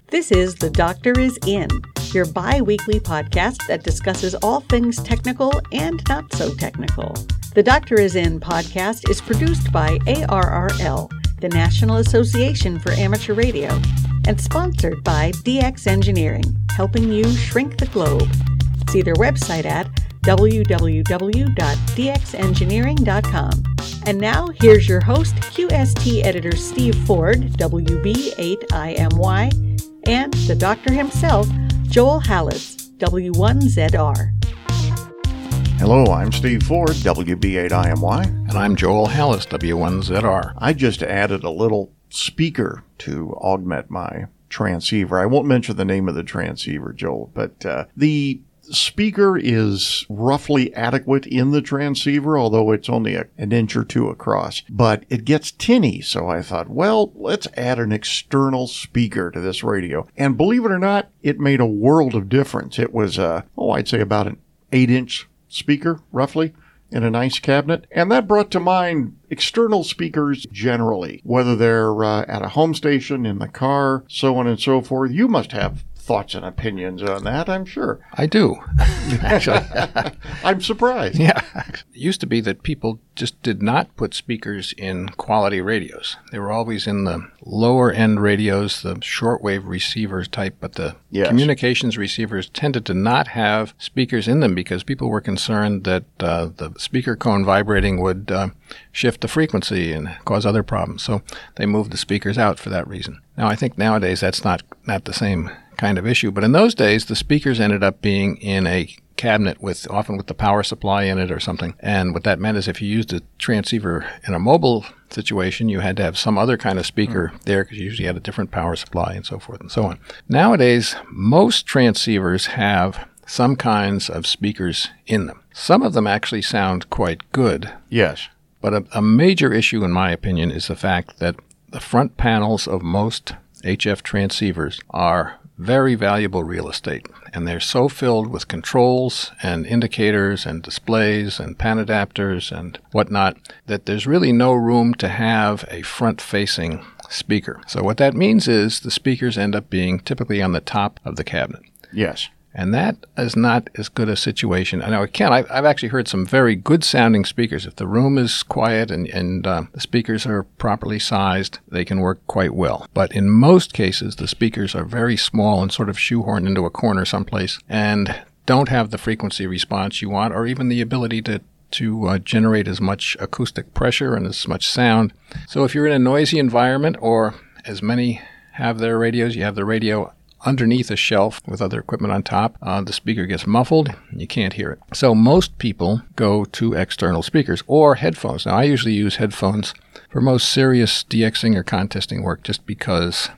This is The Doctor Is In, your bi-weekly podcast that discusses all things technical and not so technical. The Doctor Is In podcast is produced by ARRL, the National Association for Amateur Radio, and sponsored by DX Engineering, helping you shrink the globe. See their website at www.dxengineering.com. And now, here's your host, QST editor Steve Ford, WB8IMY, and the doctor himself, Joel Hallis, W1ZR. Hello, I'm Steve Ford, WB8IMY. And I'm Joel Hallis, W1ZR. I just added a little speaker to augment my transceiver. I won't mention the name of the transceiver, Joel, but the speaker is roughly adequate in the transceiver, although it's only an inch or two across. But it gets tinny, so I thought, well, let's add an external speaker to this radio. And believe it or not, it made a world of difference. It was, I'd say about an 8-inch speaker, roughly, in a nice cabinet. And that brought to mind external speakers generally, whether they're at a home station, in the car, so on and so forth. You must have thoughts and opinions on that, I'm sure. I do, actually. I'm surprised. Yeah. It used to be that people just did not put speakers in quality radios. They were always in the lower end radios, the shortwave receivers type, but the communications receivers tended to not have speakers in them because people were concerned that the speaker cone vibrating would shift the frequency and cause other problems. So they moved the speakers out for that reason. Now, I think nowadays that's not the same kind of issue. But in those days, the speakers ended up being in a cabinet often with the power supply in it or something. And what that meant is if you used a transceiver in a mobile situation, you had to have some other kind of speaker there because you usually had a different power supply and so forth and so on. Nowadays, most transceivers have some kinds of speakers in them. Some of them actually sound quite good. Yes. But a major issue, in my opinion, is the fact that the front panels of most HF transceivers are very valuable real estate, and they're so filled with controls and indicators and displays and pan adapters and whatnot that there's really no room to have a front-facing speaker. So what that means is the speakers end up being typically on the top of the cabinet. Yes. And that is not as good a situation. I know it can. I've actually heard some very good-sounding speakers. If the room is quiet and the speakers are properly sized, they can work quite well. But in most cases, the speakers are very small and sort of shoehorned into a corner someplace and don't have the frequency response you want or even the ability to generate as much acoustic pressure and as much sound. So if you're in a noisy environment, or as many have their radios, you have the radio underneath a shelf with other equipment on top, the speaker gets muffled and you can't hear it. So most people go to external speakers or headphones. Now I usually use headphones for most serious DXing or contesting work just because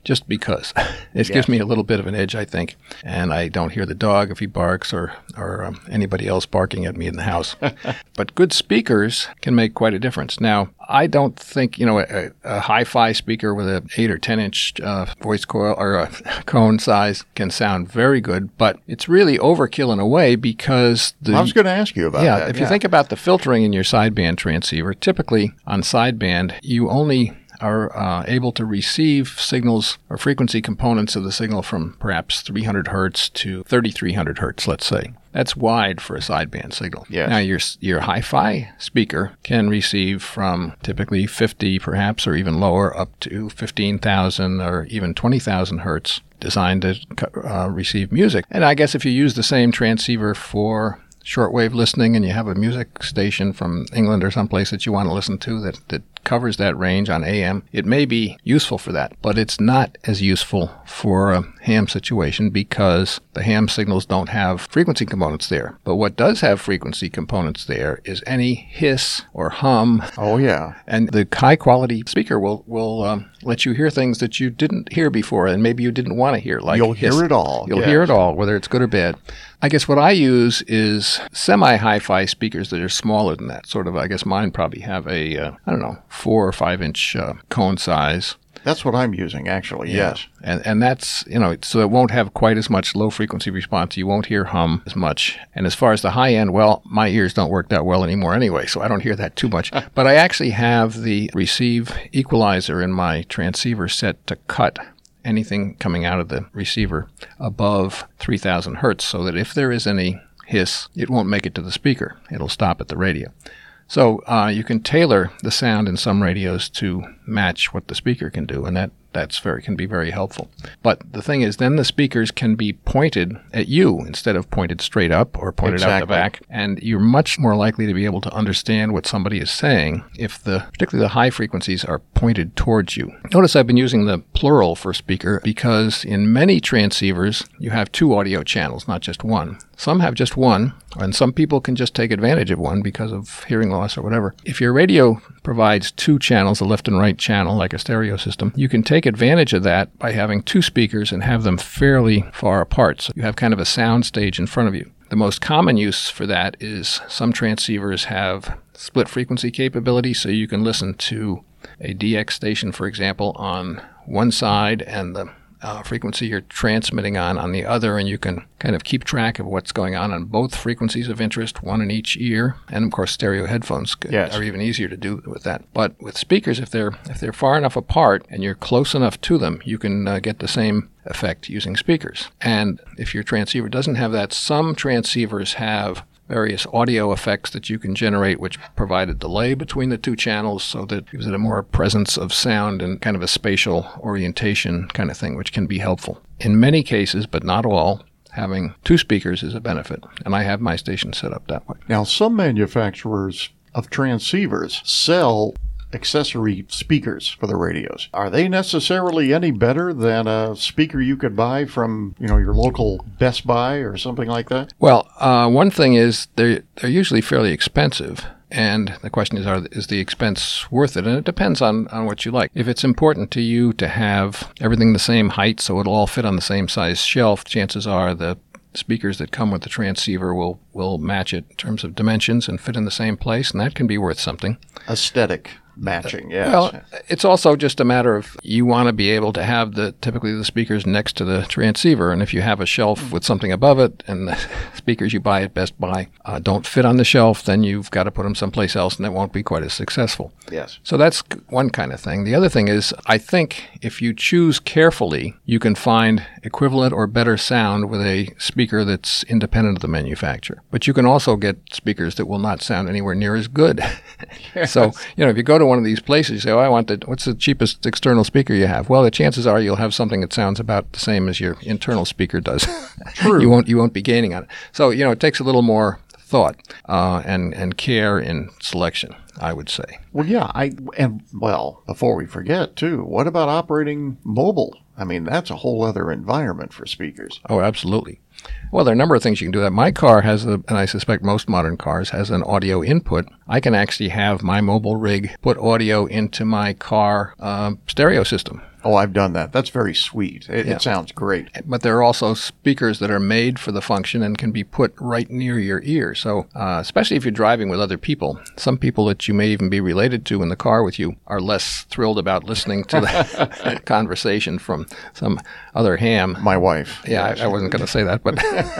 it gives me a little bit of an edge, I think, and I don't hear the dog if he barks or anybody else barking at me in the house. But good speakers can make quite a difference. Now, I don't think, a hi-fi speaker with an 8 or 10-inch voice coil or a cone size can sound very good, but it's really overkill in a way because I was going to ask you about that. If you think about the filtering in your sideband transceiver, typically on sideband, you only are able to receive signals or frequency components of the signal from perhaps 300 hertz to 3300 hertz, let's say. That's wide for a sideband signal. Yes. Now, your hi-fi speaker can receive from typically 50 perhaps or even lower up to 15,000 or even 20,000 hertz, designed to receive music. And I guess if you use the same transceiver for shortwave listening and you have a music station from England or someplace that you want to listen to that covers that range on AM, it may be useful for that, but it's not as useful for a ham situation because the ham signals don't have frequency components there. But what does have frequency components there is any hiss or hum. Oh, yeah. And the high-quality speaker will let you hear things that you didn't hear before and maybe you didn't want to hear, like You'll hiss. hear it all. You'll hear it all, whether it's good or bad. I guess what I use is semi-hi-fi speakers that are smaller than that. Sort of, I guess mine probably have a, 4 or 5 inch cone size. That's what I'm using, actually, yes. And that's, so it won't have quite as much low frequency response. You won't hear hum as much. And as far as the high end, well, my ears don't work that well anymore anyway, so I don't hear that too much. But I actually have the receive equalizer in my transceiver set to cut anything coming out of the receiver above 3,000 hertz so that if there is any hiss, it won't make it to the speaker. It'll stop at the radio. So you can tailor the sound in some radios to match what the speaker can do, and can be very helpful. But the thing is, then the speakers can be pointed at you instead of pointed straight up or pointed out the back, and you're much more likely to be able to understand what somebody is saying if particularly the high frequencies are pointed towards you. Notice I've been using the plural for speaker because in many transceivers you have two audio channels, not just one. Some have just one, and some people can just take advantage of one because of hearing loss or whatever. If your radio provides two channels, a left and right channel, like a stereo system, you can take advantage of that by having two speakers and have them fairly far apart. So you have kind of a sound stage in front of you. The most common use for that is some transceivers have split frequency capability, so you can listen to a DX station, for example, on one side and the frequency you're transmitting on the other, and you can kind of keep track of what's going on both frequencies of interest, one in each ear. And of course, stereo headphones are even easier to do with that. But with speakers, if they're far enough apart and you're close enough to them, you can get the same effect using speakers. And if your transceiver doesn't have that, some transceivers have various audio effects that you can generate which provide a delay between the two channels so that gives it a more presence of sound and kind of a spatial orientation kind of thing, which can be helpful. In many cases, but not all, having two speakers is a benefit, and I have my station set up that way. Now, some manufacturers of transceivers sell accessory speakers for the radios. Are they necessarily any better than a speaker you could buy from, your local Best Buy or something like that? Well, one thing is they're usually fairly expensive. And the question is the expense worth it? And it depends on what you like. If it's important to you to have everything the same height so it'll all fit on the same size shelf, chances are the speakers that come with the transceiver will match it in terms of dimensions and fit in the same place, and that can be worth something. Aesthetic matching, yes. Well, it's also just a matter of you want to be able to have typically the speakers next to the transceiver, and if you have a shelf with something above it and the speakers you buy at Best Buy don't fit on the shelf, then you've got to put them someplace else, and it won't be quite as successful. Yes. So that's one kind of thing. The other thing is, I think if you choose carefully, you can find equivalent or better sound with a speaker that's independent of the manufacturer. But you can also get speakers that will not sound anywhere near as good. Yes. So, if you go to one of these places, you say, what's the cheapest external speaker you have? Well, the chances are you'll have something that sounds about the same as your internal speaker does. True. You won't be gaining on it. So, it takes a little more thought and care in selection, I would say. Well, yeah. Before we forget, too, what about operating mobile? I mean, that's a whole other environment for speakers. Oh, absolutely. Well, there are a number of things you can do that. My car has, and I suspect most modern cars, has an audio input. I can actually have my mobile rig put audio into my car stereo system. Oh, I've done that. That's very sweet. It sounds great. But there are also speakers that are made for the function and can be put right near your ear. So especially if you're driving with other people, some people that you may even be related to in the car with you are less thrilled about listening to the conversation from some other ham. My wife. Yeah, I wasn't going to say that, but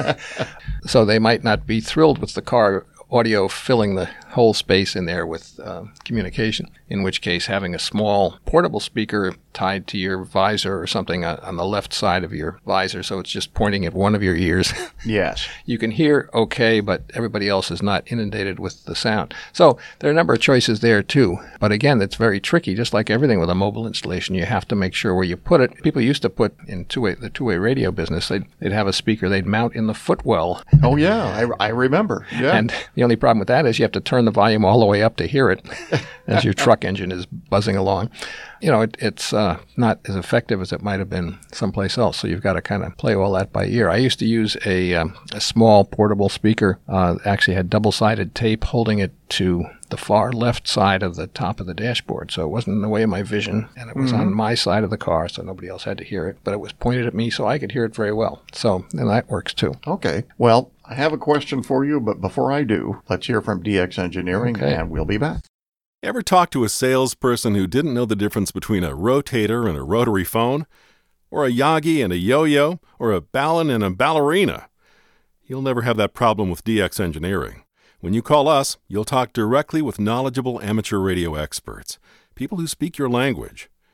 so they might not be thrilled with the car audio filling the whole space in there with communication, in which case having a small portable speaker tied to your visor or something on the left side of your visor, so it's just pointing at one of your ears. Yes. You can hear okay, but everybody else is not inundated with the sound. So there are a number of choices there too. But again, it's very tricky. Just like everything with a mobile installation, you have to make sure where you put it. People used to put in the two-way radio business, they'd have a speaker they'd mount in the footwell. Oh, yeah. I remember. Yeah. And the only problem with that is you have to turn the volume all the way up to hear it as your truck engine is buzzing along. It's not as effective as it might have been someplace else. So you've got to kind of play all that by ear. I used to use a small portable speaker, actually had double-sided tape holding it to the far left side of the top of the dashboard. So it wasn't in the way of my vision, and it was on my side of the car, so nobody else had to hear it. But it was pointed at me, so I could hear it very well. So and that works too. Okay. Well, I have a question for you, but before I do, let's hear from DX Engineering, and we'll be back. Ever talk to a salesperson who didn't know the difference between a rotator and a rotary phone? Or a Yagi and a yo-yo? Or a ballon and a ballerina? You'll never have that problem with DX Engineering. When you call us, you'll talk directly with knowledgeable amateur radio experts, people who speak your language.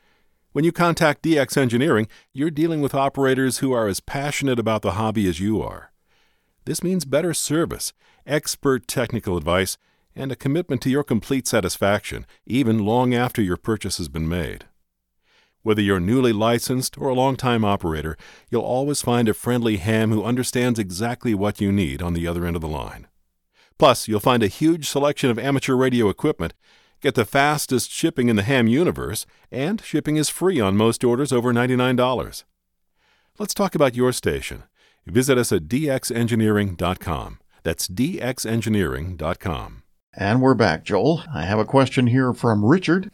When you contact DX Engineering, you're dealing with operators who are as passionate about the hobby as you are. This means better service, expert technical advice, and a commitment to your complete satisfaction, even long after your purchase has been made. Whether you're newly licensed or a long-time operator, you'll always find a friendly ham who understands exactly what you need on the other end of the line. Plus, you'll find a huge selection of amateur radio equipment, get the fastest shipping in the ham universe, and shipping is free on most orders over $99. Let's talk about your station. Visit us at dxengineering.com. That's dxengineering.com. And we're back, Joel. I have a question here from Richard,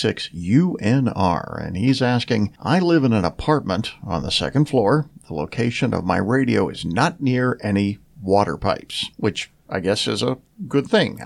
KD6UNR, and he's asking, I live in an apartment on the second floor. The location of my radio is not near any water pipes, which I guess is a good thing.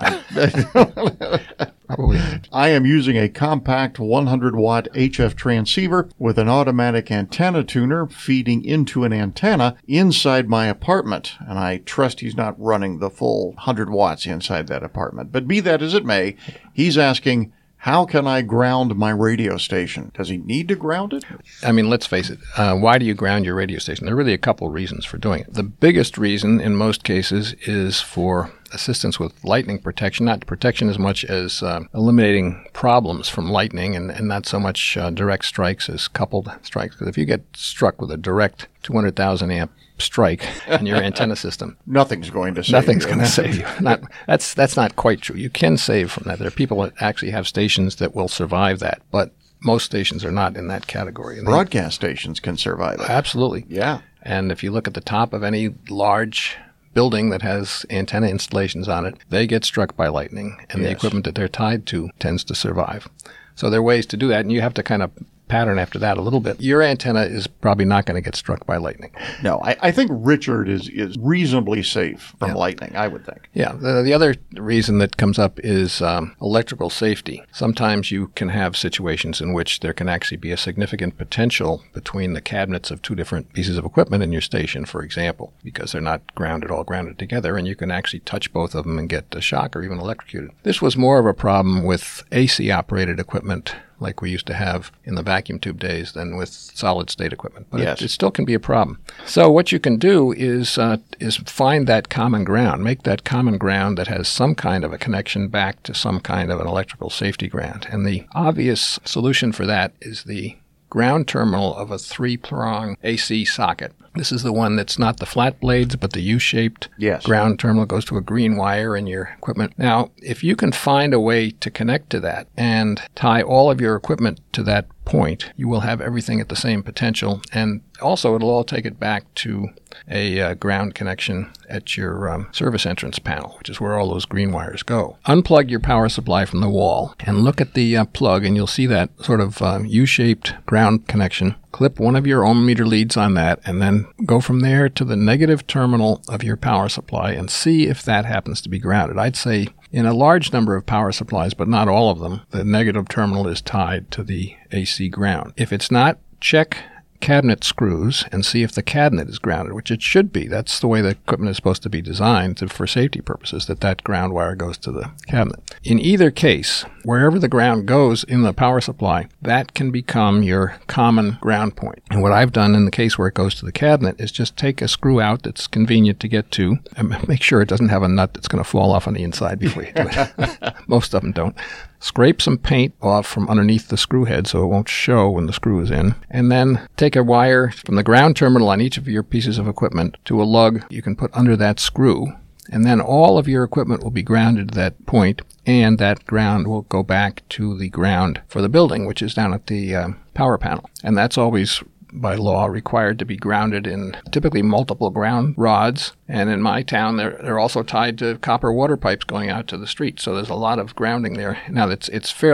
Probably. I am using a compact 100-watt HF transceiver with an automatic antenna tuner feeding into an antenna inside my apartment, and I trust he's not running the full 100 watts inside that apartment. But be that as it may, he's asking, how can I ground my radio station? Does he need to ground it? I mean, let's face it. Why do you ground your radio station? There are really a couple of reasons for doing it. The biggest reason in most cases is for assistance with lightning protection, not protection as much as eliminating problems from lightning and not so much direct strikes as coupled strikes. Because if you get struck with a direct 200,000 amp strike in your antenna system, nothing's going to save nothing's you. going to save you. That's not quite true. You can save from that. There are people that actually have stations that will survive that, but most stations are not in that category. Broadcast stations can survive it. Absolutely. Yeah. And if you look at the top of any large building that has antenna installations on it, they get struck by lightning, and the equipment that they're tied to tends to survive. So there are ways to do that, and you have to kind of pattern after that a little bit. Your antenna is probably not going to get struck by lightning. No, I think Richard is reasonably safe from lightning, I would think. Yeah. The other reason that comes up is electrical safety. Sometimes you can have situations in which there can actually be a significant potential between the cabinets of two different pieces of equipment in your station, for example, because they're not all grounded together, and you can actually touch both of them and get a shock or even electrocuted. This was more of a problem with AC-operated equipment like we used to have in the vacuum tube days than with solid-state equipment. But it still can be a problem. So what you can do is find that common ground, make that common ground that has some kind of a connection back to some kind of an electrical safety ground. And the obvious solution for that is the ground terminal of a 3-prong AC socket. This is the one that's not the flat blades, but the U-shaped ground terminal. Goes to a green wire in your equipment. Now, if you can find a way to connect to that and tie all of your equipment to that point, you will have everything at the same potential. And also, it'll all take it back to a ground connection at your service entrance panel, which is where all those green wires go. Unplug your power supply from the wall and look at the plug, and you'll see that sort of U-shaped ground connection. Clip one of your ohm meter leads on that, and then go from there to the negative terminal of your power supply and see if that happens to be grounded. I'd say in a large number of power supplies, but not all of them, the negative terminal is tied to the AC ground. If it's not, check cabinet screws and see if the cabinet is grounded, which it should be. That's the way the equipment is supposed to be designed for safety purposes, that ground wire goes to the cabinet. In either case, wherever the ground goes in the power supply, that can become your common ground point. And what I've done in the case where it goes to the cabinet is just take a screw out that's convenient to get to, and make sure it doesn't have a nut that's going to fall off on the inside before you do it. Most of them don't. Scrape some paint off from underneath the screw head so it won't show when the screw is in. And then take a wire from the ground terminal on each of your pieces of equipment to a lug you can put under that screw. And then all of your equipment will be grounded to that point, and that ground will go back to the ground for the building, which is down at the power panel. And that's always, by law, required to be grounded in typically multiple ground rods. And in my town, they're also tied to copper water pipes going out to the street. So there's a lot of grounding there. Now, it's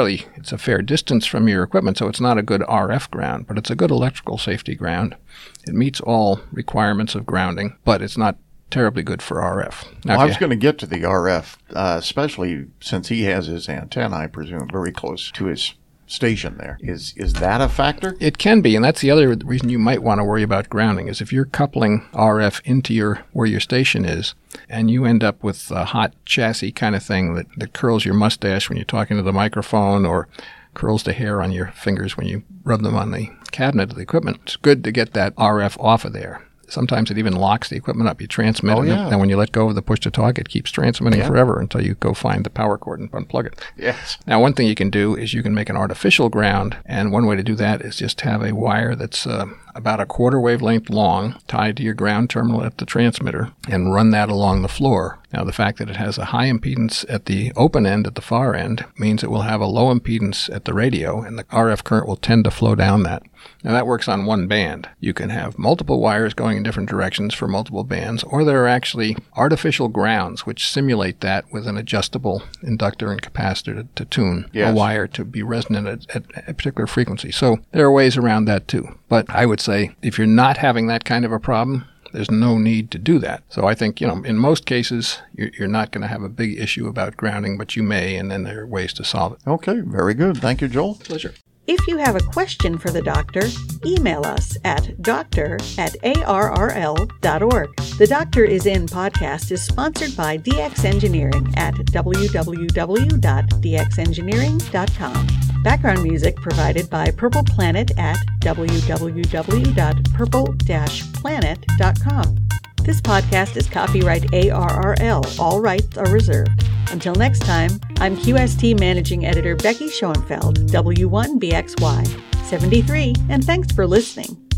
a fair distance from your equipment, so it's not a good RF ground, but it's a good electrical safety ground. It meets all requirements of grounding, but it's not terribly good for RF. Now, I was going to get to the RF, especially since he has his antenna, I presume, very close to his station there. Is that a factor? It can be, and that's the other reason you might want to worry about grounding, is if you're coupling RF into where your station is, and you end up with a hot chassis kind of thing that curls your mustache when you're talking to the microphone, or curls the hair on your fingers when you rub them on the cabinet of the equipment. It's good to get that RF off of there. Sometimes it even locks the equipment up. You transmit it, and when you let go of the push-to-talk, it keeps transmitting forever until you go find the power cord and unplug it. Yes. Now, one thing you can do is you can make an artificial ground, and one way to do that is just have a wire that's about a quarter wavelength long tied to your ground terminal at the transmitter and run that along the floor. Now, the fact that it has a high impedance at the open end, at the far end, means it will have a low impedance at the radio, and the RF current will tend to flow down that. Now, that works on one band. You can have multiple wires going in different directions for multiple bands, or there are actually artificial grounds which simulate that with an adjustable inductor and capacitor to tune a wire to be resonant at a particular frequency. So there are ways around that too. But I would say if you're not having that kind of a problem, there's no need to do that. So I think, in most cases, you're not going to have a big issue about grounding, but you may, and then there are ways to solve it. Okay, very good. Thank you, Joel. Pleasure. If you have a question for the doctor, email us at doctor@arrl.org. The Doctor Is In podcast is sponsored by DX Engineering at www.dxengineering.com. Background music provided by Purple Planet at www.purple-planet.com. This podcast is copyright ARRL. All rights are reserved. Until next time, I'm QST Managing Editor Becky Schoenfeld, W1BXY 73, and thanks for listening.